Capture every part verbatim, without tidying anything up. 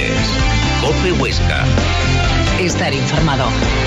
Deportes, COPE Huesca. Estar informado.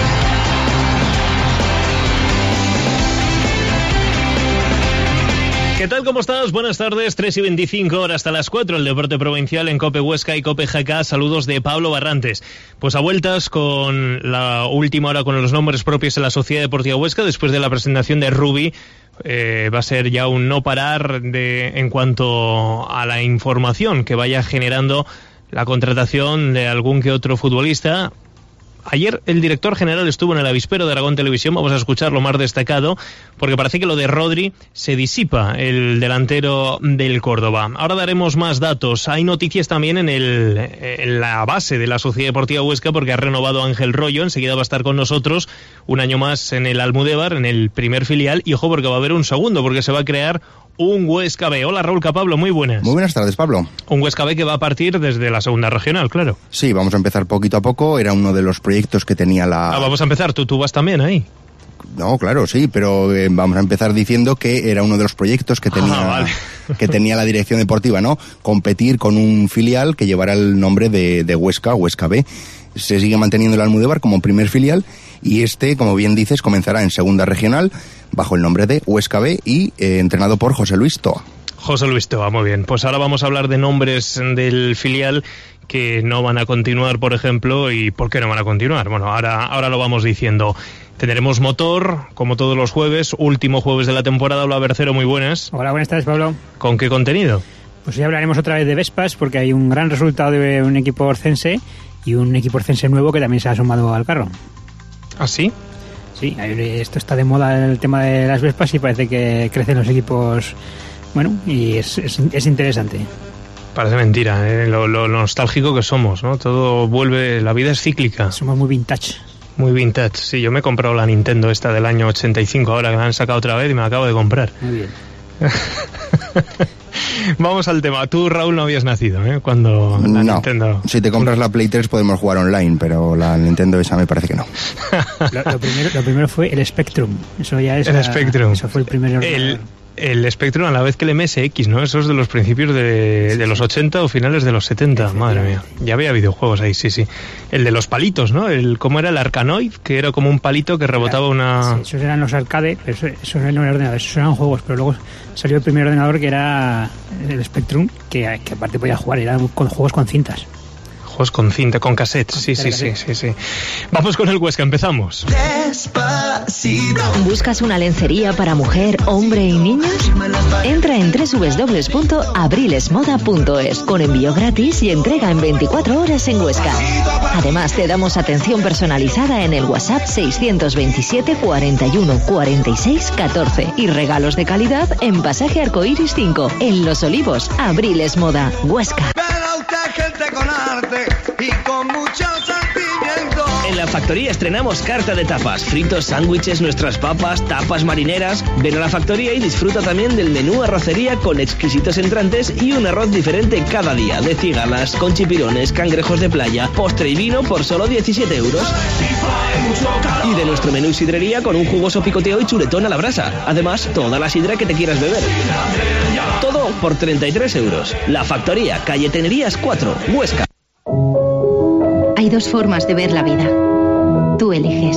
¿Qué tal? ¿Cómo estás? Buenas tardes, tres y veinticinco horas hasta las cuatro, el deporte provincial en COPE Huesca y COPE G K. Saludos de Pablo Barrantes. Pues a vueltas con la última hora con los nombres propios de la Sociedad Deportiva Huesca, después de la presentación de Rubi. Eh, va a ser ya un no parar de en cuanto a la información que vaya generando la contratación de algún que otro futbolista. Ayer el director general estuvo en el avispero de Aragón Televisión, vamos a escuchar lo más destacado, porque parece que lo de Rodri se disipa, el delantero del Córdoba. Ahora daremos más datos. Hay noticias también en, el, en la base de la Sociedad Deportiva Huesca, porque ha renovado Ángel Rollo, enseguida va a estar con nosotros un año más en el Almudévar, en el primer filial, y ojo porque va a haber un segundo, porque se va a crear un Huesca B. Hola Raúl Capablo, muy buenas. Muy buenas tardes, Pablo. Un Huesca B que va a partir desde la segunda regional, claro. Sí, vamos a empezar poquito a poco, era uno de los proyectos que tenía la... Ah, vamos a empezar, ¿tú, tú vas también ahí? No, claro, sí, pero eh, vamos a empezar diciendo que era uno de los proyectos que tenía, ah, vale. que tenía la dirección deportiva, ¿no? Competir con un filial que llevara el nombre de, de Huesca, Huesca B. Se sigue manteniendo el Almudévar como primer filial y este, como bien dices, comenzará en segunda regional bajo el nombre de Huesca B y eh, entrenado por José Luis Toa. José Luis Toa, muy bien. Pues ahora vamos a hablar de nombres del filial que no van a continuar, por ejemplo, y ¿por qué no van a continuar? Bueno, ahora, ahora lo vamos diciendo. Tendremos motor, como todos los jueves, último jueves de la temporada. Hola Bercero, muy buenas. Hola, buenas tardes, Pablo. ¿Con qué contenido? Pues ya hablaremos otra vez de Vespas, porque hay un gran resultado de un equipo orcense y un equipo orcense nuevo que también se ha sumado al carro. ¿Ah, sí? Sí, esto está de moda, el tema de las Vespas, y parece que crecen los equipos, bueno, y es, es, es interesante. Parece mentira, ¿eh? lo, lo, lo nostálgico que somos, ¿no? Todo vuelve, la vida es cíclica. Somos muy vintage. Muy vintage, sí, yo me he comprado la Nintendo esta del año ochenta y cinco, ahora que la han sacado otra vez y me la acabo de comprar. Muy bien. Vamos al tema. Tú, Raúl, no habías nacido, ¿eh? Cuando la no. Nintendo... Si te compras la Play tres podemos jugar online, pero la Nintendo esa me parece que no. lo, lo, primero, lo primero fue el Spectrum. Eso ya es... El la, Spectrum. Eso fue el primer ordenador. El... El Spectrum a la vez que el M S X, ¿no? Eso es de los principios de, sí, de los ochenta o finales de los setenta, madre mía. Ya había videojuegos ahí, sí, sí. El de los palitos, ¿no? El, ¿cómo era? El Arkanoid, que era como un palito que rebotaba una... Sí, esos eran los arcade, pero eso, eso no era ordenador, esos eran juegos, pero luego salió el primer ordenador que era el Spectrum, que, que aparte podía jugar, eran con juegos con cintas. Juegos con cinta, con cassettes, sí, sí, sí, sí, sí. Vamos con el Huesca, empezamos. ¿Buscas una lencería para mujer, hombre y niños? Entra en doble u doble u doble u punto abrilesmoda punto es con envío gratis y entrega en veinticuatro horas en Huesca. Además, te damos atención personalizada en el WhatsApp seiscientos veintisiete cuarenta y uno cuarenta y seis catorce y regalos de calidad en Pasaje Arcoiris cinco, en Los Olivos. Abriles Moda, Huesca. Gente con arte y con mucho sentimiento. En la factoría estrenamos carta de tapas, fritos, sándwiches, nuestras papas, tapas marineras. Ven a la factoría y disfruta también del menú arrocería con exquisitos entrantes y un arroz diferente cada día, de cigalas, con chipirones, cangrejos de playa, postre y vino por solo diecisiete euros. Y de nuestro menú sidrería con un jugoso picoteo y chuletón a la brasa. Además, toda la sidra que te quieras beber. Todo por treinta y tres euros. La factoría, calle Tenerías cuatro, Huesca. Hay dos formas de ver la vida. Tú eliges.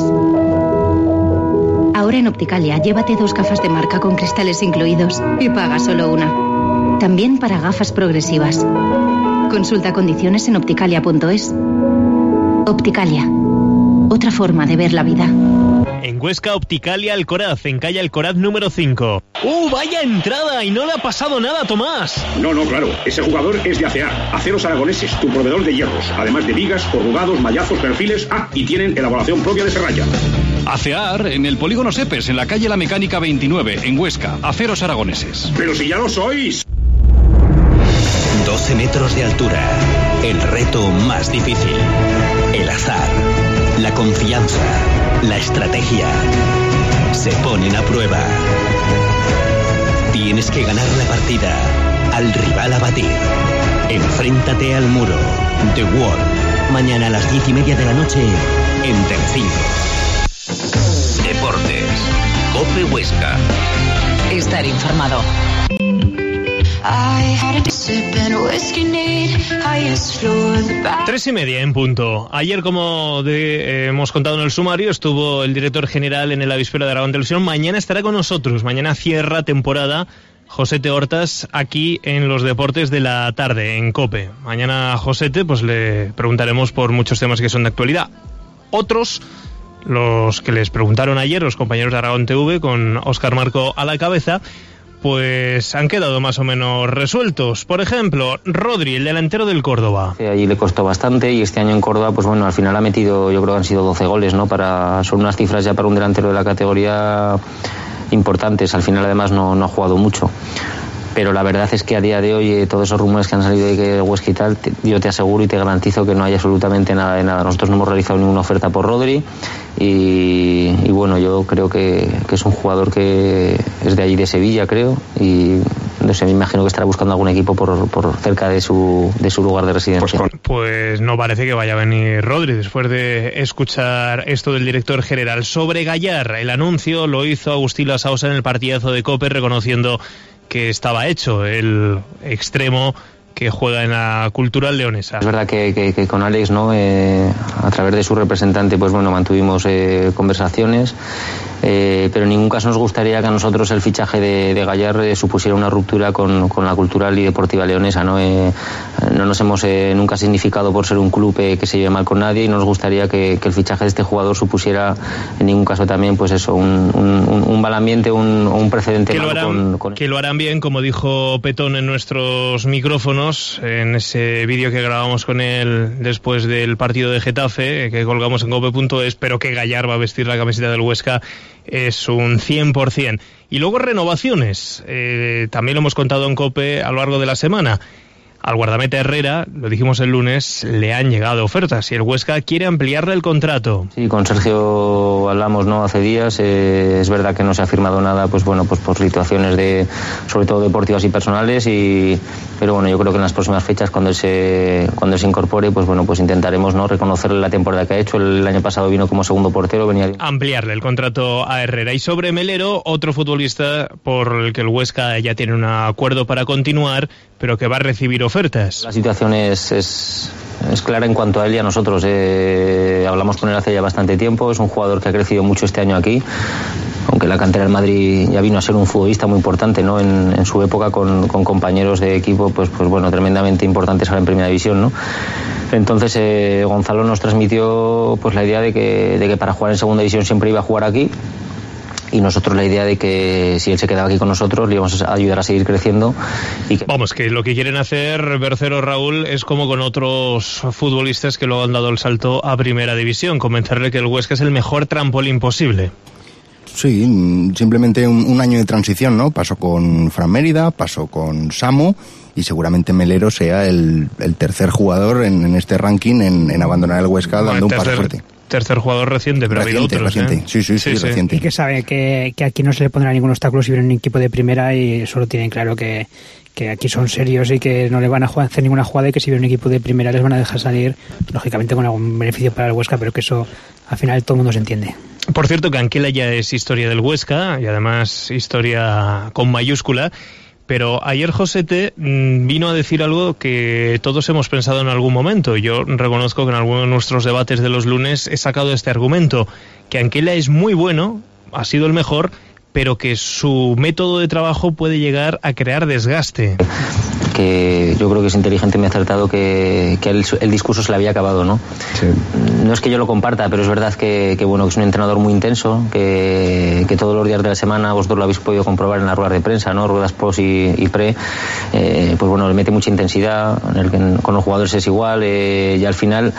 Ahora en Opticalia, llévate dos gafas de marca con cristales incluidos y paga solo una. También para gafas progresivas. Consulta condiciones en opticalia punto es. Opticalia. Otra forma de ver la vida. En Huesca, Opticalia Alcoraz, en calle Alcoraz número cinco. ¡Uh, vaya entrada! Y no le ha pasado nada a Tomás. No, no, claro. Ese jugador es de A C A, Aceros Aragoneses, tu proveedor de hierros. Además de vigas, corrugados, mallazos, perfiles. Ah, y tienen elaboración propia de serralla. ACEAR en el polígono Sepes, en la calle La Mecánica veintinueve, en Huesca. Aceros Aragoneses. ¡Pero si ya lo sois! doce metros de altura. El reto más difícil. El azar. La confianza. La estrategia. Se ponen a prueba. Tienes que ganar la partida. Al rival a batir. Enfréntate al muro. The Wall. Mañana a las diez y media de la noche en Telecinco. Deportes. COPE Huesca. Estar informado. Tres y media en punto. Ayer, como de, eh, hemos contado en el sumario, estuvo el director general en el Avispero de Aragón Televisión. Mañana estará con nosotros. Mañana cierra temporada Josete Hortas aquí en los deportes de la tarde, en COPE. Mañana a Josete pues le preguntaremos por muchos temas que son de actualidad. Otros, los que les preguntaron ayer los compañeros de Aragón T V con Óscar Marco a la cabeza, pues han quedado más o menos resueltos. Por ejemplo, Rodri, el delantero del Córdoba. Sí, allí le costó bastante y este año en Córdoba, pues bueno, al final ha metido, yo creo que han sido doce goles, ¿no? Para, son unas cifras ya para un delantero de la categoría importantes. Al final además no, no ha jugado mucho. Pero la verdad es que a día de hoy eh, todos esos rumores que han salido de que Huesca y tal, te, yo te aseguro y te garantizo que no hay absolutamente nada de nada. Nosotros no hemos realizado ninguna oferta por Rodri y, y bueno, yo creo que, que es un jugador que es de allí de Sevilla, creo, y no sé, me imagino que estará buscando algún equipo por, por cerca de su, de su lugar de residencia. Pues, pues no parece que vaya a venir Rodri después de escuchar esto del director general. Sobre Gallar, el anuncio lo hizo Agustín Lasausa en el partidazo de COPE, reconociendo que estaba hecho el extremo que juega en la Cultural Leonesa. Es verdad que, que, que con Alex, ¿no? Eh, a través de su representante, pues bueno, mantuvimos eh, conversaciones, eh, pero en ningún caso nos gustaría que a nosotros el fichaje de, de Gallar eh, supusiera una ruptura con, con la Cultural y Deportiva Leonesa, ¿no? Eh, no nos hemos eh, nunca significado por ser un club eh, que se lleve mal con nadie y no nos gustaría que, que el fichaje de este jugador supusiera en ningún caso también, pues eso, un, un, un mal ambiente, un, un precedente que lo, harán, con, con... que lo harán bien, como dijo Petón en nuestros micrófonos, en ese vídeo que grabamos con él después del partido de Getafe, que colgamos en cope punto es, pero que Gallar va a vestir la camiseta del Huesca es un cien por ciento. Y luego renovaciones, eh, también lo hemos contado en COPE a lo largo de la semana. Al guardameta Herrera, lo dijimos el lunes, le han llegado ofertas y el Huesca quiere ampliarle el contrato. Sí, con Sergio hablamos, ¿no? Hace días, eh, es verdad que no se ha firmado nada, pues bueno, pues por situaciones de, sobre todo deportivas y personales, y pero bueno, yo creo que en las próximas fechas, cuando él se, cuando él se incorpore, pues bueno, pues intentaremos, ¿no? Reconocerle la temporada que ha hecho. El año pasado vino como segundo portero, venía ampliarle el contrato a Herrera. Y sobre Melero, otro futbolista por el que el Huesca ya tiene un acuerdo para continuar, pero que va a recibir ofertas. La situación es, es, es clara en cuanto a él y a nosotros. Eh, hablamos con él hace ya bastante tiempo. Es un jugador que ha crecido mucho este año aquí, aunque la cantera del Madrid ya vino a ser un futbolista muy importante, ¿no? En, en su época con, con compañeros de equipo, pues, pues bueno, tremendamente importantes ahora en Primera División, ¿no? Entonces eh, Gonzalo nos transmitió pues la idea de que, de que para jugar en Segunda División siempre iba a jugar aquí. Y nosotros la idea de que si él se quedaba aquí con nosotros le íbamos a ayudar a seguir creciendo. Y que... Vamos, que lo que quieren hacer Bercero, Raúl, es como con otros futbolistas que luego han dado el salto a Primera División, convencerle que el Huesca es el mejor trampolín posible. Sí, simplemente un, un año de transición, ¿no? Pasó con Fran Mérida, pasó con Samu, y seguramente Melero sea el, el tercer jugador en, en este ranking en, en abandonar el Huesca, dando un paso fuerte. Tercer jugador reciente, pero reciente, ha habido otros, reciente. ¿eh? Sí, sí, sí, sí, reciente. Y que sabe que, que aquí no se le pondrá ningún obstáculo si viene un equipo de primera, y solo tienen claro que, que aquí son serios y que no le van a hacer ninguna jugada, y que si viene un equipo de primera les van a dejar salir, lógicamente con algún beneficio para el Huesca, pero que eso al final todo el mundo se entiende. Por cierto, que Anquela ya es historia del Huesca, y además historia con mayúscula. Pero ayer Josete vino a decir algo que todos hemos pensado en algún momento. Yo reconozco que en algunos de nuestros debates de los lunes he sacado este argumento, que Anquela es muy bueno, ha sido el mejor, pero que su método de trabajo puede llegar a crear desgaste. Que yo creo que es inteligente y me ha acertado que, que el, el discurso se le había acabado, ¿no? Sí. No es que yo lo comparta, pero es verdad que, que bueno, que es un entrenador muy intenso, que, que todos los días de la semana vosotros lo habéis podido comprobar en las ruedas de prensa, ¿no? Ruedas post y, y pre, eh, pues bueno, le mete mucha intensidad, en el que con los jugadores es igual, eh, y al final...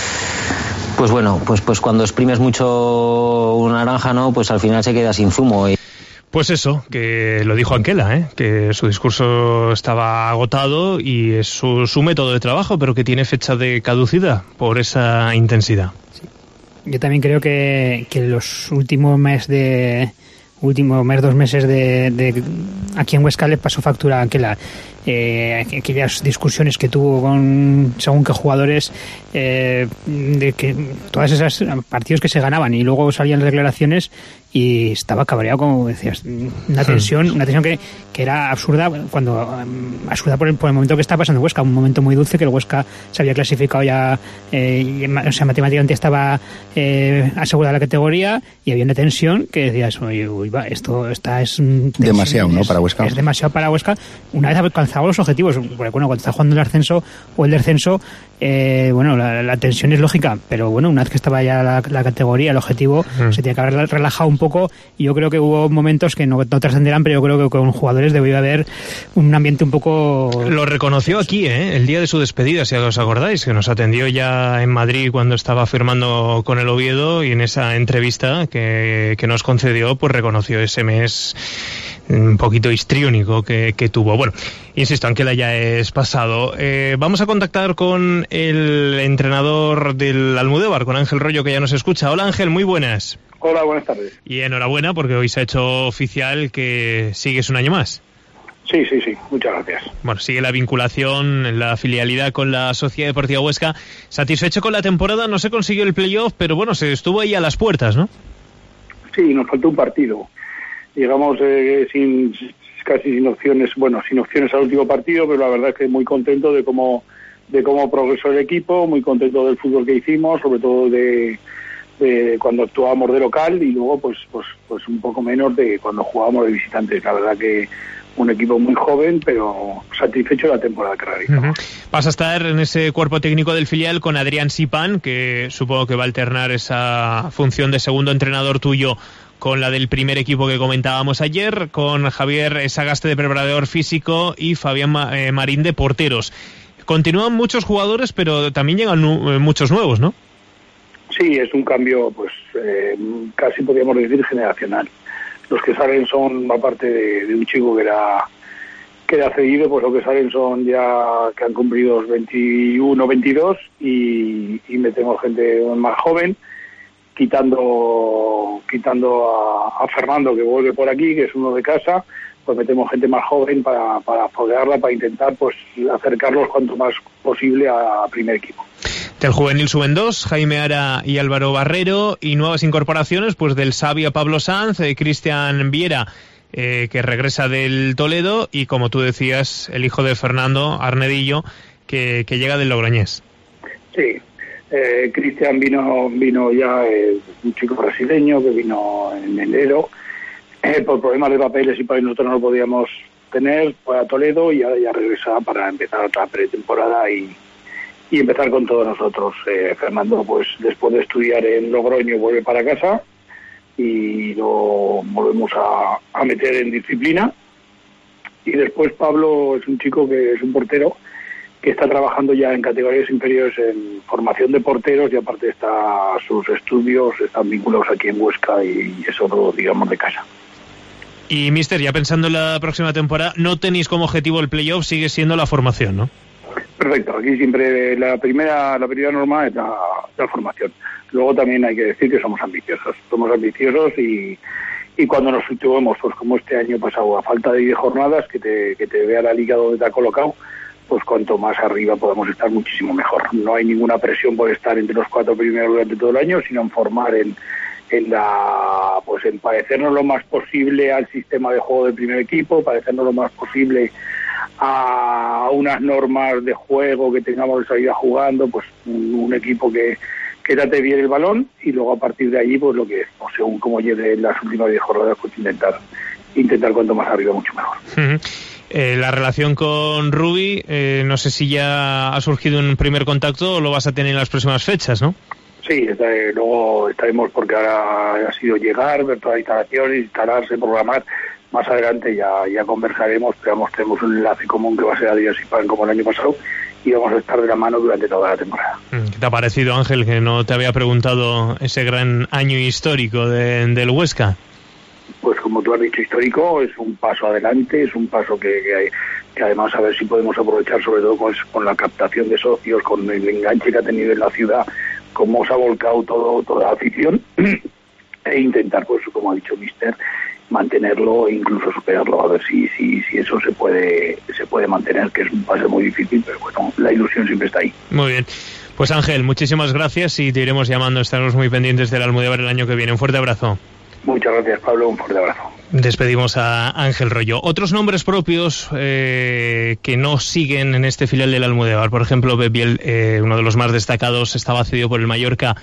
Pues bueno, pues pues cuando exprimes mucho una naranja, ¿no? Pues al final se queda sin zumo. Y... Pues eso, que lo dijo Anquela, ¿eh? Que su discurso estaba agotado y es su, su método de trabajo, pero que tiene fecha de caducidad por esa intensidad. Sí. Yo también creo que, que los últimos meses de último mes, dos meses de, de aquí en Huesca le pasó factura a Anquela. Eh, aquellas discusiones que tuvo con según qué jugadores, eh, de que todas esas partidos que se ganaban y luego salían declaraciones y estaba cabreado, como decías, una tensión, una tensión que, que era absurda, cuando um, absurda por el, por el momento que estaba pasando Huesca, un momento muy dulce, que el Huesca se había clasificado ya, eh, o sea, matemáticamente estaba eh, asegurada la categoría, y había una tensión que decías, uy, uy va, esto está es tensión, demasiado, ¿no? Es, para Huesca. Es demasiado para Huesca, una vez alcanzado los objetivos, porque bueno, cuando está jugando el ascenso o el descenso, eh, bueno, la, la tensión es lógica, pero bueno, una vez que estaba ya la, la categoría, el objetivo, mm. se tiene que haber relajado un poco, y yo creo que hubo momentos que no, no trascenderán, pero yo creo que con jugadores debió haber un ambiente un poco... Lo reconoció aquí, ¿eh? El día de su despedida, si os acordáis, que nos atendió ya en Madrid cuando estaba firmando con el Oviedo, y en esa entrevista que, que nos concedió, pues reconoció ese mes un poquito histriónico que, que tuvo. Bueno, insisto, Anquela ya es pasado. Eh, vamos a contactar con el entrenador del Almudévar, con Ángel Rollo, que ya nos escucha. Hola Ángel, muy buenas. Hola, buenas tardes. Y enhorabuena, porque hoy se ha hecho oficial que sigues un año más. Sí, sí, sí, muchas gracias. Bueno, sigue la vinculación, la filialidad con la Sociedad Deportiva Huesca. Satisfecho con la temporada, no se consiguió el playoff, pero bueno, se estuvo ahí a las puertas, ¿no? Sí, nos faltó un partido. Llegamos eh, sin casi sin opciones, bueno, sin opciones al último partido, pero la verdad es que muy contento de cómo de cómo progresó el equipo, muy contento del fútbol que hicimos, sobre todo de, de cuando actuábamos de local, y luego pues pues pues un poco menos de cuando jugábamos de visitantes. La verdad que un equipo muy joven, pero satisfecho de la temporada que realizamos. Uh-huh. Vas a estar en ese cuerpo técnico del filial con Adrián Sipán, que supongo que va a alternar esa función de segundo entrenador tuyo con la del primer equipo que comentábamos ayer, con Javier Sagaste de preparador físico y Fabián eh, Marín de porteros. Continúan muchos jugadores, pero también llegan nu- muchos nuevos, ¿no? Sí, es un cambio, pues eh, casi podríamos decir generacional. Los que salen son, aparte de, de un chico que era que era cedido, pues los que salen son ya que han cumplido los veintiuno, veintidós, y, y metemos gente más joven, quitando quitando a, a Fernando, que vuelve por aquí, que es uno de casa, pues metemos gente más joven para, para foguearla, para intentar pues acercarlos cuanto más posible a, a primer equipo. Del juvenil suben dos, Jaime Ara y Álvaro Barrero, y nuevas incorporaciones pues del Sabio Pablo Sanz, eh, Cristian Viera, eh, que regresa del Toledo, y como tú decías, el hijo de Fernando, Arnedillo, que, que llega del Logroñés. Sí. Eh, Cristian vino vino ya, eh, un chico brasileño que vino en enero, eh, por problemas de papeles y para nosotros no lo podíamos tener, fue a Toledo y ahora ya regresa para empezar otra pretemporada y, y empezar con todos nosotros. Eh, Fernando, pues después de estudiar en Logroño, vuelve para casa y lo volvemos a, a meter en disciplina. Y después Pablo es un chico que es un portero que está trabajando ya en categorías inferiores en formación de porteros, y aparte está sus estudios están vinculados aquí en Huesca, y eso lo digamos de casa. Y mister, ya pensando en la próxima temporada, no tenéis como objetivo el playoff, sigue siendo la formación, ¿no? Perfecto, aquí siempre la primera la primera norma es la, la formación. Luego también hay que decir que somos ambiciosos, somos ambiciosos y y cuando nos situemos, pues como este año pasado, a falta de diez jornadas, que te, que te vea la liga donde te ha colocado, pues cuanto más arriba podemos estar muchísimo mejor. No hay ninguna presión por estar entre los cuatro primeros durante todo el año, sino en formar en, en la, pues en parecernos lo más posible al sistema de juego del primer equipo, parecernos lo más posible a unas normas de juego que tengamos de salida jugando, pues un, un equipo que, que trate bien el balón, y luego a partir de allí, pues lo que, pues según como llegue las últimas diez jornadas, pues intentar, intentar cuanto más arriba mucho mejor. Uh-huh. Eh, la relación con Rubi, eh, no sé si ya ha surgido un primer contacto o lo vas a tener en las próximas fechas, ¿no? Sí, está, eh, luego estaremos, porque ahora ha sido llegar, ver toda la instalación, instalarse, programar. Más adelante ya ya conversaremos, pero vamos, tenemos un enlace común que va a ser Adrián Sipán como el año pasado, y vamos a estar de la mano durante toda la temporada. ¿Qué te ha parecido, Ángel, que no te había preguntado ese gran año histórico de, del Huesca? Pues como tú has dicho, histórico, es un paso adelante, es un paso que, que, hay, que además a ver si podemos aprovechar, sobre todo con, con la captación de socios, con el enganche que ha tenido en la ciudad, cómo se ha volcado todo, toda la afición, e intentar, pues como ha dicho Mister, mantenerlo e incluso superarlo, a ver si si si eso se puede se puede mantener, que es un paso muy difícil, pero bueno, la ilusión siempre está ahí. Muy bien. Pues Ángel, muchísimas gracias y te iremos llamando, estaremos muy pendientes del Almudévar el año que viene. Un fuerte abrazo. Muchas gracias, Pablo, un fuerte abrazo. Despedimos a Ángel Rollo. Otros nombres propios eh, que no siguen en este filial del Almudévar, por ejemplo, Bebiel, eh, uno de los más destacados, estaba cedido por el Mallorca,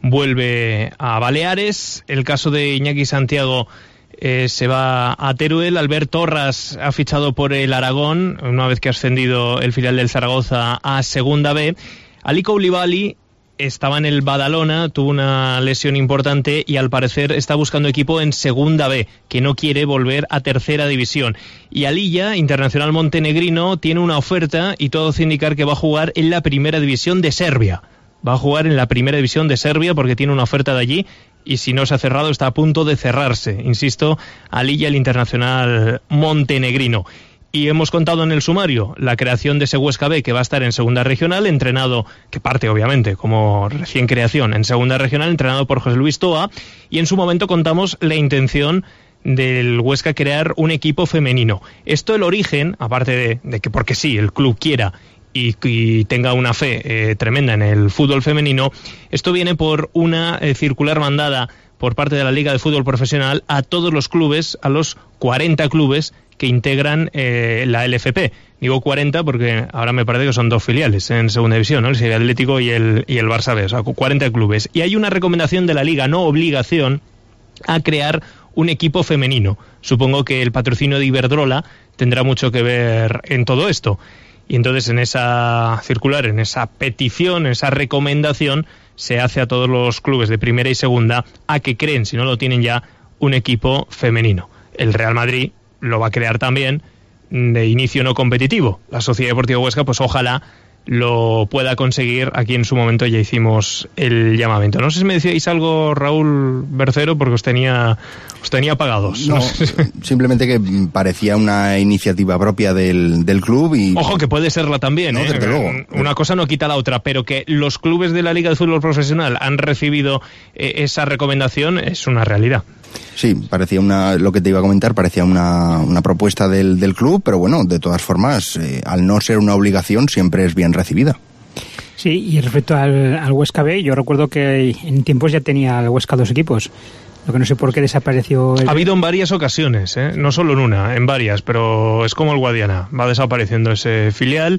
vuelve a Baleares. El caso de Iñaki Santiago eh, se va a Teruel. Albert Torras ha fichado por el Aragón, una vez que ha ascendido el filial del Zaragoza a Segunda B. Ali Koulibaly estaba en el Badalona, tuvo una lesión importante y al parecer está buscando equipo en Segunda B, que no quiere volver a Tercera División. Y Alilla, internacional montenegrino, tiene una oferta y todo hace indicar que va a jugar en la Primera División de Serbia. Va a jugar en la Primera División de Serbia porque tiene una oferta de allí y si no se ha cerrado está a punto de cerrarse. Insisto, Alilla, el internacional montenegrino. Y hemos contado en el sumario la creación de ese Huesca B, que va a estar en Segunda Regional, entrenado, que parte obviamente como recién creación en Segunda Regional, entrenado por José Luis Toa, y en su momento contamos la intención del Huesca crear un equipo femenino. Esto el origen, aparte de, de que porque sí, el club quiera y, y tenga una fe eh, tremenda en el fútbol femenino, esto viene por una eh, circular mandada por parte de la Liga de Fútbol Profesional a todos los clubes, a los cuarenta clubes que integran eh, la L F P. Digo cuarenta porque ahora me parece que son dos filiales en Segunda División, ¿no? El Sevilla Atlético y el, y el Barça B, o sea, cuarenta clubes. Y hay una recomendación de la Liga, no obligación, a crear un equipo femenino. Supongo que el patrocinio de Iberdrola tendrá mucho que ver en todo esto. Y entonces en esa circular, en esa petición, en esa recomendación, se hace a todos los clubes de primera y segunda a que creen, si no lo tienen ya, un equipo femenino. El Real Madrid lo va a crear también de inicio no competitivo. La Sociedad Deportiva Huesca, pues ojalá lo pueda conseguir. Aquí en su momento ya hicimos el llamamiento. No sé si me decíais algo, Raúl Bercero, porque os tenía os tenía apagados. No, simplemente que parecía una iniciativa propia del, del club y... Ojo, que puede serla también, no, ¿eh? Desde luego. Una cosa no quita la otra, pero que los clubes de la Liga de Fútbol Profesional han recibido eh, esa recomendación es una realidad. Sí, parecía una, lo que te iba a comentar, parecía una, una propuesta del, del club, pero bueno, de todas formas, eh, al no ser una obligación, siempre es bien recibida. Sí, y respecto al, al Huesca B, yo recuerdo que en tiempos ya tenía el Huesca dos equipos. Lo que no sé por qué desapareció... El... Ha habido en varias ocasiones, ¿eh? No solo en una, en varias, pero es como el Guadiana, va desapareciendo ese filial.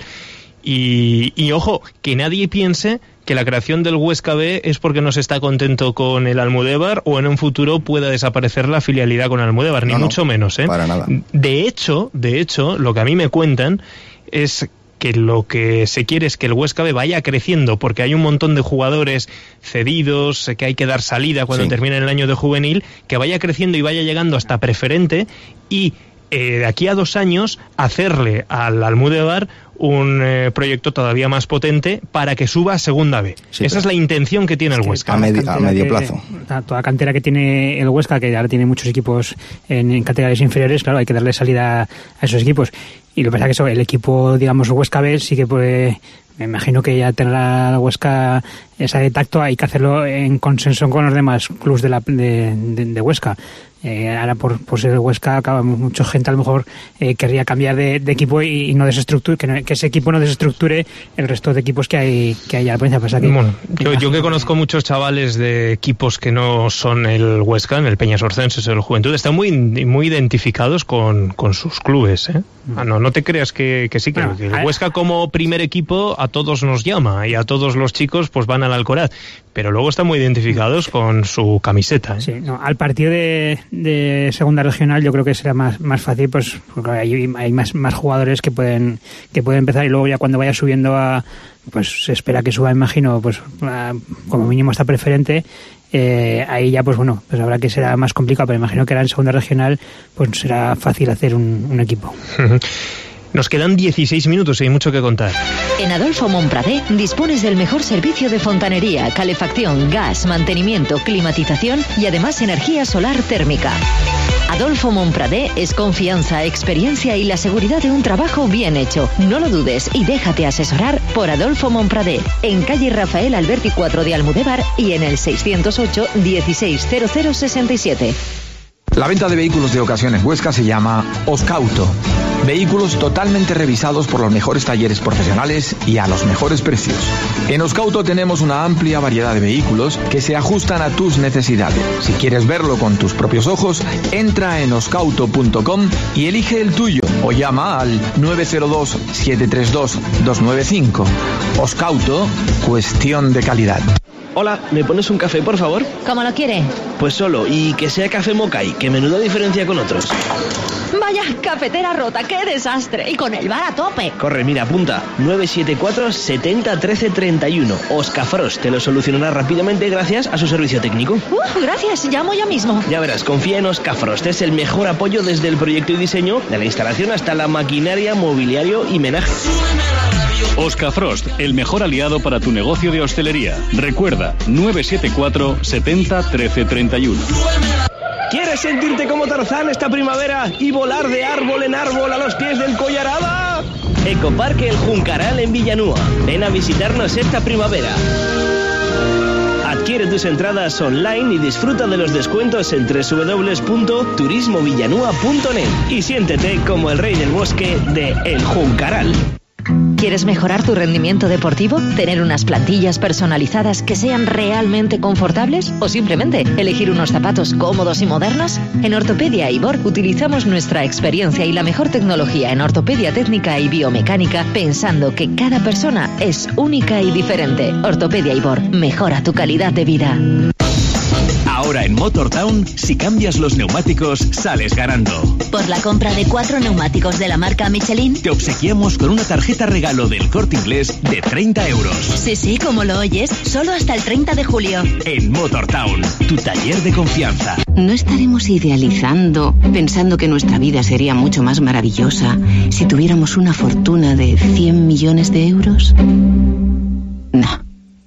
Y, y ojo, que nadie piense que la creación del Huesca B es porque no se está contento con el Almudévar o en un futuro pueda desaparecer la filialidad con el Almudévar, ni no, mucho no, menos, ¿eh? Para nada. De hecho, de hecho, lo que a mí me cuentan es que lo que se quiere es que el Huesca B vaya creciendo, porque hay un montón de jugadores cedidos, que hay que dar salida cuando sí. termine el año de juvenil, que vaya creciendo y vaya llegando hasta preferente y eh, de aquí a dos años hacerle al Almudévar un eh, proyecto todavía más potente para que suba a Segunda B. Sí, Esa es la intención que tiene el Huesca. A, medi- a medio plazo. Que, toda la cantera que tiene el Huesca, que ahora tiene muchos equipos en, en categorías inferiores, claro, hay que darle salida a esos equipos. Y lo que pasa es que eso, el equipo, digamos, Huesca B sí que puede... Me imagino que ya tendrá la Huesca esa de tacto, hay que hacerlo en consenso con los demás clubes de, la, de, de, de Huesca. Eh, ahora por, por ser Huesca, acaba, mucha gente a lo mejor eh, querría cambiar de, de equipo y, y no desestructure, que, no, que ese equipo no desestructure el resto de equipos que hay que hay a la provincia. Pasa que, bueno, yo, yo que conozco muchos chavales de equipos que no son el Huesca, en el Peñas Orcenses o el Juventud, están muy muy identificados con, con sus clubes, ¿eh? Mm. Ah, no, no te creas que, que sí, que, bueno, que el Huesca como primer equipo a todos nos llama y a todos los chicos pues van al Alcoraz, pero luego están muy identificados con su camiseta, ¿eh? Sí, no, al partido de, de Segunda Regional yo creo que será más, más fácil, pues porque hay, hay más, más jugadores que pueden que pueden empezar y luego ya cuando vaya subiendo a, pues se espera que suba, imagino, pues a, como mínimo está preferente. Eh, ahí ya pues bueno, pues habrá que será más complicado, pero imagino que ahora en Segunda Regional pues será fácil hacer un, un equipo. Nos quedan dieciséis minutos y hay mucho que contar. En Adolfo Montpradé dispones del mejor servicio de fontanería, calefacción, gas, mantenimiento, climatización y además energía solar térmica. Adolfo Montpradé es confianza, experiencia y la seguridad de un trabajo bien hecho. No lo dudes y déjate asesorar por Adolfo Montpradé, en calle Rafael Alberti cuatro de Almudévar y en el seiscientos ocho dieciséis cero cero sesenta y siete. La venta de vehículos de ocasiones Huesca se llama Oscauto. Vehículos totalmente revisados por los mejores talleres profesionales y a los mejores precios. En Oscauto tenemos una amplia variedad de vehículos que se ajustan a tus necesidades. Si quieres verlo con tus propios ojos, entra en oscauto punto com y elige el tuyo o llama al nueve cero dos, siete tres dos, dos nueve cinco. Oscauto, cuestión de calidad. Hola, ¿me pones un café, por favor? ¿Cómo lo quiere? Pues solo, y que sea café Mokai, que menuda diferencia con otros. Vaya, cafetera rota, qué desastre. Y con el bar a tope. Corre, mira, apunta. nueve siete cuatro, setenta, trece, treinta y uno. Oscafrost te lo solucionará rápidamente gracias a su servicio técnico. Uh, gracias, llamo ya mismo. Ya verás, confía en Oscafrost. Es el mejor apoyo desde el proyecto y diseño, de la instalación hasta la maquinaria, mobiliario y menaje. Oscafrost, el mejor aliado para tu negocio de hostelería. Recuerda, nueve siete cuatro, setenta, trece, treinta y uno. ¿Quieres sentirte como Tarzán esta primavera y volar de árbol en árbol a los pies del Collarada? Ecoparque El Juncaral en Villanúa. Ven a visitarnos esta primavera. Adquiere tus entradas online y disfruta de los descuentos en doble u doble u doble u punto turismo villanúa punto net y siéntete como el rey del bosque de El Juncaral. ¿Quieres mejorar tu rendimiento deportivo? ¿Tener unas plantillas personalizadas que sean realmente confortables? ¿O simplemente elegir unos zapatos cómodos y modernos? En Ortopedia Ibor utilizamos nuestra experiencia y la mejor tecnología en ortopedia técnica y biomecánica, pensando que cada persona es única y diferente. Ortopedia Ibor, mejora tu calidad de vida. Ahora en Motortown, si cambias los neumáticos, sales ganando. Por la compra de cuatro neumáticos de la marca Michelin, te obsequiamos con una tarjeta regalo del Corte Inglés de treinta euros. Sí, sí, como lo oyes, solo hasta el treinta de julio. En Motortown, tu taller de confianza. ¿No estaremos idealizando, pensando que nuestra vida sería mucho más maravillosa si tuviéramos una fortuna de cien millones de euros? No.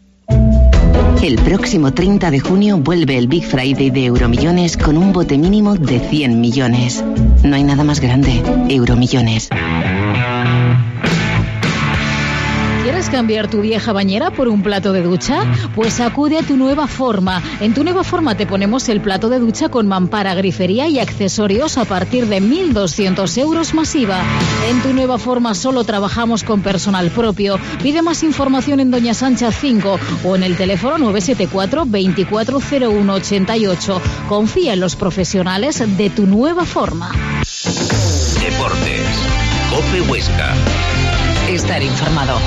El próximo treinta de junio vuelve el Big Friday de Euromillones con un bote mínimo de cien millones. No hay nada más grande. Euromillones. ¿Quieres cambiar tu vieja bañera por un plato de ducha? Pues acude a Tu Nueva Forma. En Tu Nueva Forma te ponemos el plato de ducha con mampara, grifería y accesorios a partir de mil doscientos euros masiva. En Tu Nueva Forma solo trabajamos con personal propio. Pide más información en Doña Sancha cinco o en el teléfono nueve siete cuatro, veinticuatro cero uno ochenta y ocho. Confía en los profesionales de Tu Nueva Forma. Deportes. COPE Huesca. Estar informado.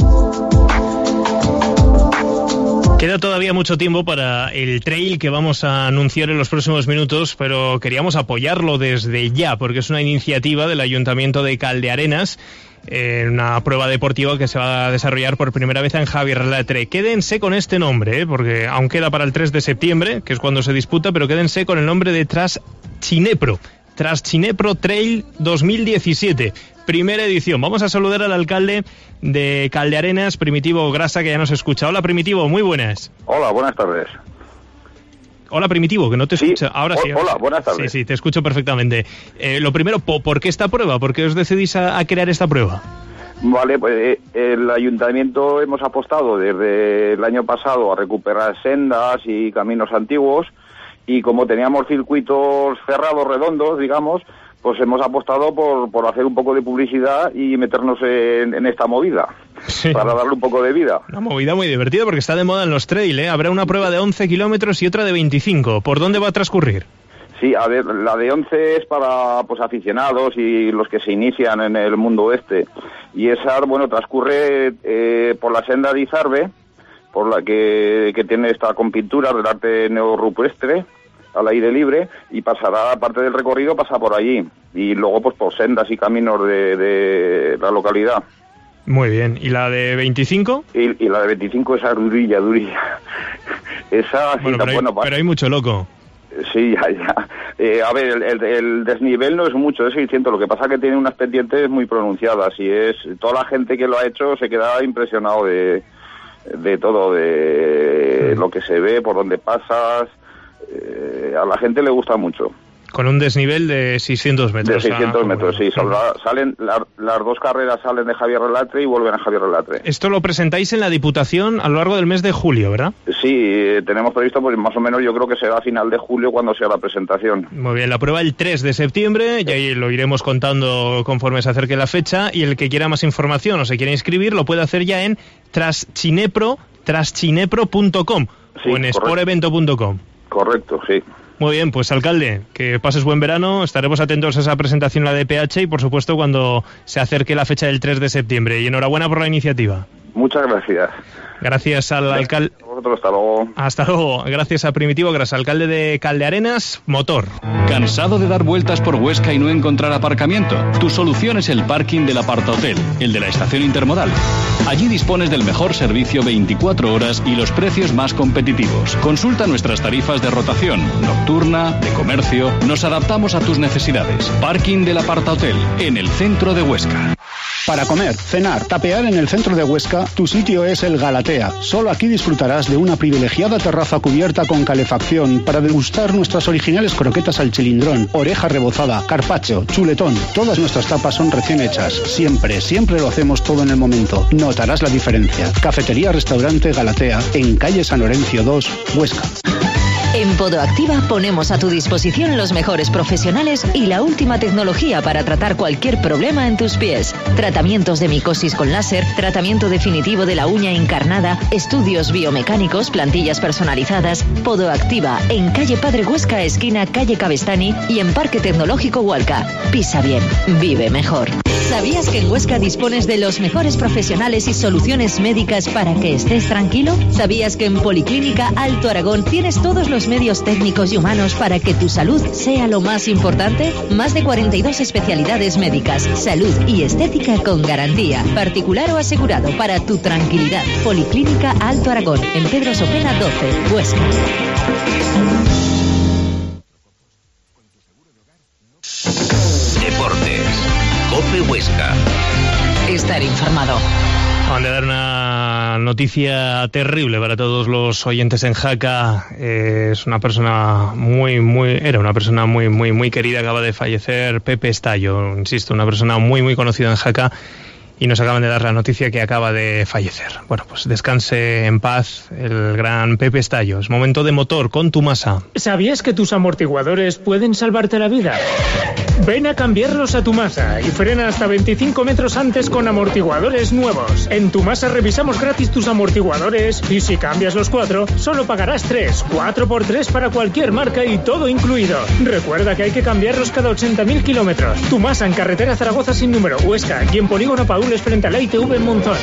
Queda todavía mucho tiempo para el trail que vamos a anunciar en los próximos minutos, pero queríamos apoyarlo desde ya, porque es una iniciativa del Ayuntamiento de Caldearenas, en una prueba deportiva que se va a desarrollar por primera vez en Javier Latre. Quédense con este nombre, ¿eh? Porque aún queda para el tres de septiembre, que es cuando se disputa, pero quédense con el nombre de Traschinepro. Traschinepro Trail dos mil diecisiete, primera edición. Vamos a saludar al alcalde de Caldearenas, Primitivo Grasa, que ya nos escucha. Hola, Primitivo, muy buenas. Hola, buenas tardes. Hola, Primitivo, que no te sí. escucha. Ahora sí. Hola, ahora buenas tardes. Sí, sí, te escucho perfectamente. Eh, lo primero, ¿por qué esta prueba? ¿Por qué os decidís a, a crear esta prueba? Vale, pues eh, el ayuntamiento hemos apostado desde el año pasado a recuperar sendas y caminos antiguos, y como teníamos circuitos cerrados, redondos, digamos, pues hemos apostado por, por hacer un poco de publicidad y meternos en, en esta movida, sí, para darle un poco de vida. Una movida muy divertida porque está de moda en los trail, ¿eh? Habrá una prueba de once kilómetros y otra de veinticinco. ¿Por dónde va a transcurrir? Sí, a ver, la de once es para pues aficionados y los que se inician en el mundo este. Y esa, bueno, transcurre eh, por la senda de Izarbe, por la que, que tiene esta con pinturas del arte neorrupestre, al aire libre, y pasará, parte del recorrido pasa por allí, y luego pues por sendas y caminos de, de la localidad. Muy bien, ¿y la de veinticinco? Y, y la de veinticinco, esa durilla, durilla. Esa sí, bueno, pero, hay, bueno, pero hay mucho loco. Sí, ya, ya. Eh, a ver, el, el, el desnivel no es mucho, es seiscientos, lo que pasa es que tiene unas pendientes muy pronunciadas, y es toda la gente que lo ha hecho se queda impresionado de, de todo, de sí, lo que se ve, por dónde pasas. Eh, a la gente le gusta mucho. Con un desnivel de seiscientos metros. De seiscientos ah, metros, sí. Saldrá, salen la, las dos carreras salen de Javier Relatre y vuelven a Javier Relatre. Esto lo presentáis en la Diputación a lo largo del mes de julio, ¿verdad? Sí, eh, tenemos previsto, pues más o menos yo creo que será a final de julio cuando sea la presentación. Muy bien, la prueba el tres de septiembre, y ahí lo iremos contando conforme se acerque la fecha, y el que quiera más información o se quiera inscribir lo puede hacer ya en traschinepro, traschinepro punto com sí, o en sportevento punto com. Correcto, sí. Muy bien, pues alcalde, que pases buen verano, estaremos atentos a esa presentación en la D P H y por supuesto cuando se acerque la fecha del tres de septiembre. Y enhorabuena por la iniciativa. Muchas gracias. Gracias al alcalde. Hasta luego. Hasta luego. Gracias a Primitivo, gracias al alcalde de Caldearenas, Motor. ¿Cansado de dar vueltas por Huesca y no encontrar aparcamiento? Tu solución es el parking del Apartahotel, el de la estación intermodal. Allí dispones del mejor servicio veinticuatro horas y los precios más competitivos. Consulta nuestras tarifas de rotación, nocturna, de comercio. Nos adaptamos a tus necesidades. Parking del Apartahotel, en el centro de Huesca. Para comer, cenar, tapear en el centro de Huesca, tu sitio es el Galatea. Solo aquí disfrutarás de una privilegiada terraza cubierta con calefacción para degustar nuestras originales croquetas al chilindrón, oreja rebozada, carpaccio, chuletón. Todas nuestras tapas son recién hechas. Siempre, siempre lo hacemos todo en el momento. Notarás la diferencia. Cafetería Restaurante Galatea, en calle San Lorenzo dos, Huesca. En Podoactiva ponemos a tu disposición los mejores profesionales y la última tecnología para tratar cualquier problema en tus pies. Tratamientos de micosis con láser, tratamiento definitivo de la uña encarnada, estudios biomecánicos, plantillas personalizadas. Podoactiva, en calle Padre Huesca, esquina calle Cabestani y en Parque Tecnológico Hualca. Pisa bien, vive mejor. ¿Sabías que en Huesca dispones de los mejores profesionales y soluciones médicas para que estés tranquilo? ¿Sabías que en Policlínica Alto Aragón tienes todos los medios técnicos y humanos para que tu salud sea lo más importante? Más de cuarenta y dos especialidades médicas, salud y estética con garantía, particular o asegurado, para tu tranquilidad. Policlínica Alto Aragón, en Pedro Sopena doce, Huesca. Deportes. COPE Huesca. Estar informado. Acaban de dar una noticia terrible para todos los oyentes en Jaca. Eh, es una persona muy, muy, era una persona muy, muy, muy querida. Acaba de fallecer Pepe Estallo, insisto, una persona muy, muy conocida en Jaca. Y nos acaban de dar la noticia que acaba de fallecer. Bueno, pues descanse en paz el gran Pepe Estallo. Es momento de Motor con Tumasa. ¿Sabías que tus amortiguadores pueden salvarte la vida? Ven a cambiarlos a Tumasa y frena hasta veinticinco metros antes con amortiguadores nuevos. En Tumasa revisamos gratis tus amortiguadores y si cambias los cuatro, solo pagarás tres. Cuatro por tres para cualquier marca y todo incluido. Recuerda que hay que cambiarlos cada ochenta mil kilómetros. Tumasa en carretera Zaragoza sin número, Huesca, y en Polígono Paules frente a la I T V en Monzón.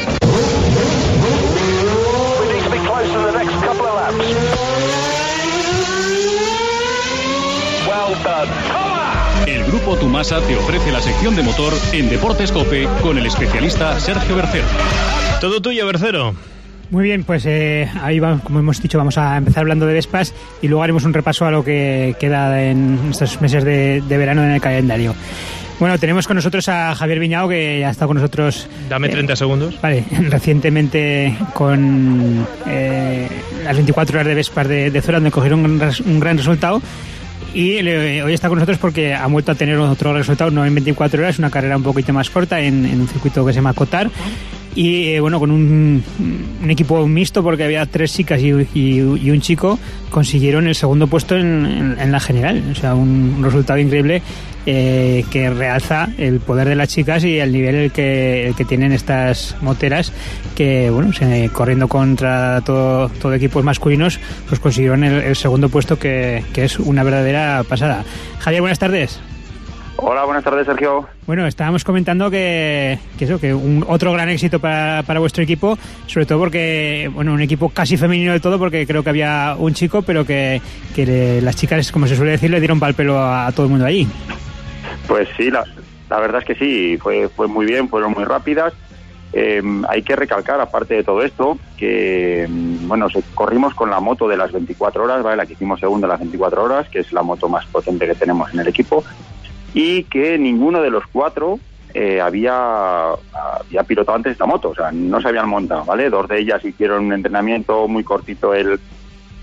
El Grupo Tumasa te ofrece la sección de motor en Deportes COPE con el especialista Sergio Bercero. Todo tuyo, Bercero. Muy bien, pues eh, ahí va, como hemos dicho, vamos a empezar hablando de Vespas y luego haremos un repaso a lo que queda en estos meses de, de verano en el calendario. Bueno, tenemos con nosotros a Javier Viñao, que ya ha estado con nosotros... Dame treinta eh, segundos. Vale, recientemente con eh, las veinticuatro horas de Vespas de, de Zora, donde cogieron un, un gran resultado. Y le, hoy está con nosotros porque ha vuelto a tener otro resultado, no en veinticuatro horas, una carrera un poquito más corta en, en un circuito que se llama Cotar. Y eh, bueno, con un, un equipo mixto, porque había tres chicas y, y, y un chico, consiguieron el segundo puesto en, en, en la general. O sea, un, un resultado increíble eh, que realza el poder de las chicas y el nivel el que, el que tienen estas moteras, que bueno, se, corriendo contra todo, todo equipos masculinos, pues consiguieron el, el segundo puesto, que, que es una verdadera pasada. Javier, buenas tardes. Hola, buenas tardes, Sergio. Bueno, estábamos comentando que, que eso, que un otro gran éxito para, para vuestro equipo, sobre todo porque, bueno, un equipo casi femenino del todo, porque creo que había un chico, pero que, que le, las chicas, como se suele decir, le dieron pal pelo a, a todo el mundo allí. Pues sí, la, la verdad es que sí, fue, fue muy bien, fueron muy rápidas. Eh, hay que recalcar, aparte de todo esto, que bueno, corrimos con la moto de las veinticuatro horas, ¿vale? La que hicimos segunda de las veinticuatro horas, que es la moto más potente que tenemos en el equipo, y que ninguno de los cuatro eh, había, había pilotado antes esta moto, o sea, no se habían montado, ¿vale? Dos de ellas hicieron un entrenamiento muy cortito el,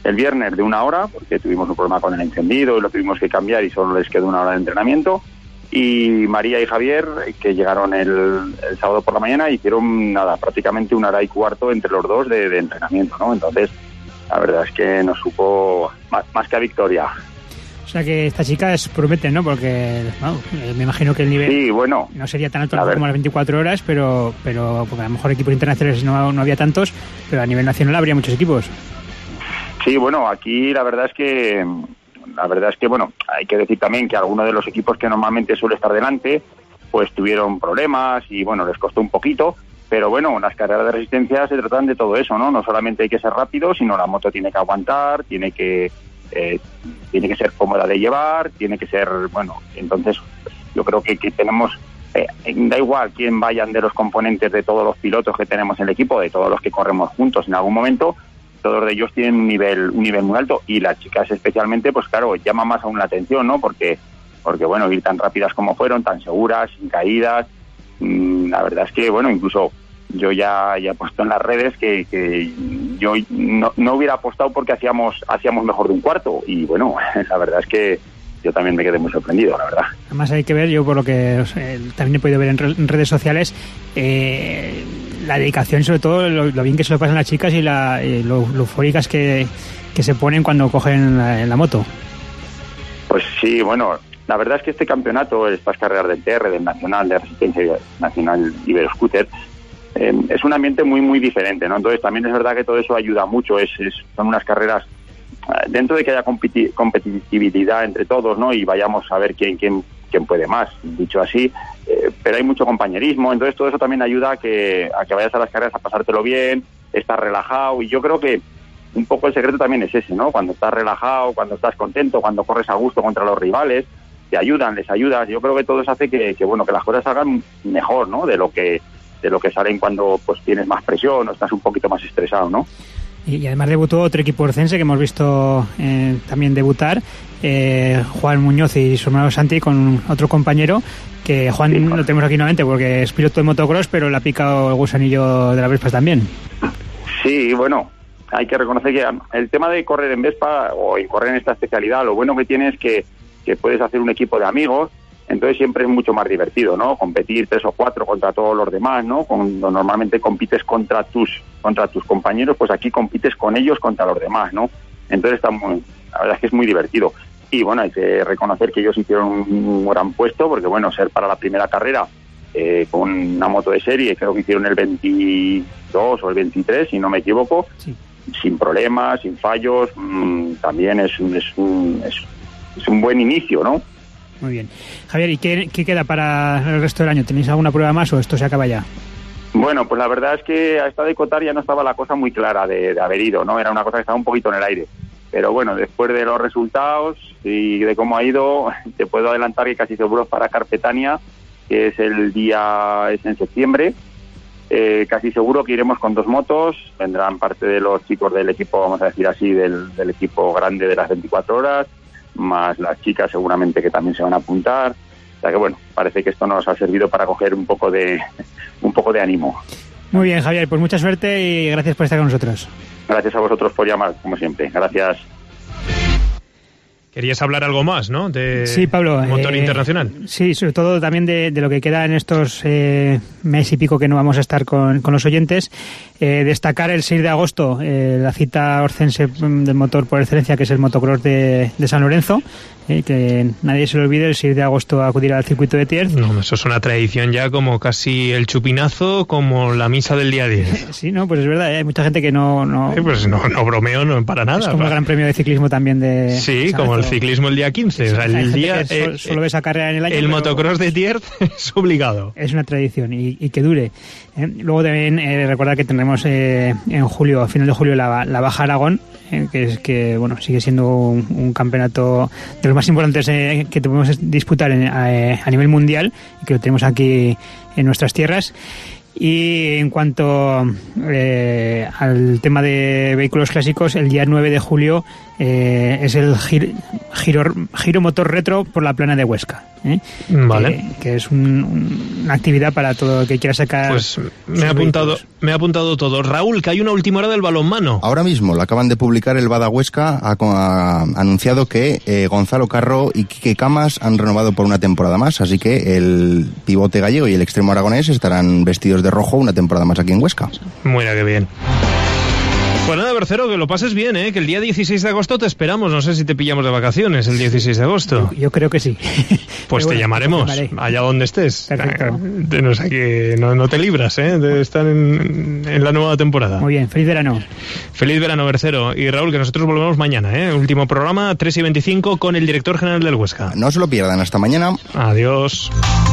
el viernes de una hora, porque tuvimos un problema con el encendido y lo tuvimos que cambiar y solo les quedó una hora de entrenamiento. Y María y Javier, que llegaron el, el sábado por la mañana, hicieron nada, prácticamente una hora y cuarto entre los dos de, de entrenamiento, ¿no? Entonces, la verdad es que nos supo más, más que a victoria. O sea que esta chica es promete, ¿no? Porque bueno, me imagino que el nivel sí, bueno, no sería tan alto como las veinticuatro horas, pero pero porque a lo mejor equipos internacionales no, no había tantos, pero a nivel nacional habría muchos equipos. Sí, bueno, aquí la verdad es que la verdad es que bueno, hay que decir también que algunos de los equipos que normalmente suele estar delante, pues tuvieron problemas y bueno, les costó un poquito, pero bueno, las carreras de resistencia se tratan de todo eso, ¿no? No solamente hay que ser rápido, sino la moto tiene que aguantar, tiene que eh, tiene que ser cómoda de llevar, tiene que ser, bueno, entonces yo creo que, que tenemos eh, da igual quién vayan de los componentes de todos los pilotos que tenemos en el equipo, de todos los que corremos juntos en algún momento, todos de ellos tienen un nivel un nivel muy alto, y las chicas especialmente, pues claro, llama más aún la atención, ¿no? Porque, porque bueno, ir tan rápidas como fueron, tan seguras, sin caídas, mmm, la verdad es que, bueno, incluso yo ya, ya he puesto en las redes que, que yo no, no hubiera apostado porque hacíamos hacíamos mejor de un cuarto, y bueno, la verdad es que yo también me quedé muy sorprendido, la verdad. Además hay que ver, yo por lo que eh, también he podido ver en, re- en redes sociales, eh, la dedicación, sobre todo lo, lo bien que se lo pasan las chicas y la, eh, lo, lo eufóricas que, que se ponen cuando cogen la, la moto. Pues sí, bueno, la verdad es que este campeonato, estas carreras del T R, del Nacional, de Resistencia Nacional Iberoscooter, eh, es un ambiente muy, muy diferente, ¿no? Entonces también es verdad que todo eso ayuda mucho, es, es son unas carreras dentro de que haya competi- competitividad entre todos, ¿no? Y vayamos a ver quién quién quién puede más, dicho así, eh, pero hay mucho compañerismo, entonces todo eso también ayuda a que a que vayas a las carreras a pasártelo bien, estar relajado, y yo creo que un poco el secreto también es ese, ¿no? Cuando estás relajado, cuando estás contento, cuando corres a gusto contra los rivales, te ayudan, les ayudas, yo creo que todo eso hace que, que bueno, que las cosas salgan mejor, ¿no? De lo que de lo que salen cuando pues tienes más presión o estás un poquito más estresado, ¿no? Y además debutó otro equipo orcense que hemos visto eh, también debutar, eh, Juan Muñoz y su hermano Santi, con otro compañero, que Juan sí, lo tenemos aquí nuevamente porque es piloto de motocross, pero le ha picado el gusanillo de la Vespa también. Sí, bueno, hay que reconocer que el tema de correr en Vespa o en correr en esta especialidad, lo bueno que tiene es que, que puedes hacer un equipo de amigos, entonces siempre es mucho más divertido, ¿no? Competir tres o cuatro contra todos los demás, ¿no? Cuando normalmente compites contra tus contra tus compañeros, pues aquí compites con ellos contra los demás, ¿no? Entonces está muy, la verdad es que es muy divertido. Y bueno, hay que reconocer que ellos hicieron un gran puesto, porque bueno, ser para la primera carrera eh, con una moto de serie, creo que hicieron el veintidós o el veintitrés, si no me equivoco, sí. Sin problemas, sin fallos, mmm, también es un, es, un, es, es un buen inicio, ¿no? Muy bien. Javier, ¿y qué, qué queda para el resto del año? ¿Tenéis alguna prueba más o esto se acaba ya? Bueno, pues la verdad es que a esta de Cotar ya no estaba la cosa muy clara de, de haber ido, ¿no? Era una cosa que estaba un poquito en el aire. Pero bueno, después de los resultados y de cómo ha ido, te puedo adelantar que casi seguro para Carpetania, que es el día, es en septiembre. Eh, casi seguro que iremos con dos motos, vendrán parte de los chicos del equipo, vamos a decir así, del, del equipo grande de las veinticuatro horas, más las chicas seguramente que también se van a apuntar. O sea que bueno, parece que esto nos ha servido para coger un poco de un poco de ánimo. Muy bien, Javier, pues mucha suerte y gracias por estar con nosotros. Gracias a vosotros por llamar, como siempre. Gracias. Querías hablar algo más, ¿no? De sí, Pablo. Motor eh, internacional. Sí, sobre todo también de, de lo que queda en estos eh, mes y pico que no vamos a estar con, con los oyentes. Eh, destacar el seis de agosto, eh, la cita orcense del motor por excelencia, que es el motocross de, de San Lorenzo. Eh, que nadie se lo olvide, el seis de agosto acudir al circuito de Tiers. No, eso es una tradición ya como casi el chupinazo, como la misa del día diez. Sí, no, pues es verdad, ¿eh? Hay mucha gente que no... no sí, pues no, no bromeo no para nada. Es como para... el gran premio de ciclismo también de... Sí, como el ciclismo el día quince. Sí, o sea, el hay día, gente que eh, solo ve esa carrera en el año. El motocross de Tiers es obligado. Es una tradición y, y que dure. ¿eh? Luego también eh, recordar que tendremos eh, en julio, a final de julio, la, la Baja Aragón, eh, que es que bueno sigue siendo un, un campeonato de los más importantes eh, que podemos disputar en, a, a nivel mundial y que lo tenemos aquí en nuestras tierras. Y en cuanto eh, al tema de vehículos clásicos, el día nueve de julio eh, es el giro, giro, giro motor retro por la plana de Huesca. ¿eh? Vale. Que, que es un, un, una actividad para todo el que quiera sacar. Pues me ha apuntado, me ha apuntado todo. Raúl, que hay una última hora del balonmano. Ahora mismo lo acaban de publicar, el Bada Huesca ha, ha anunciado que eh, Gonzalo Carro y Quique Camas han renovado por una temporada más, así que el pivote gallego y el extremo aragonés estarán vestidos de rojo una temporada más aquí en Huesca. Mira qué bien. Pues nada, Bercero, que lo pases bien, ¿eh? Que el día dieciséis de agosto te esperamos. No sé si te pillamos de vacaciones el dieciséis de agosto. Yo, yo creo que sí. Pues te bueno, llamaremos, te allá donde estés. Perfecto. Eh, no, sé, que no, no te libras, ¿eh? De estar en, en la nueva temporada. Muy bien, feliz verano. Feliz verano, Bercero. Y Raúl, que nosotros volvemos mañana, ¿eh? Último programa, tres y veinticinco, con el director general del Huesca. No se lo pierdan, hasta mañana. Adiós.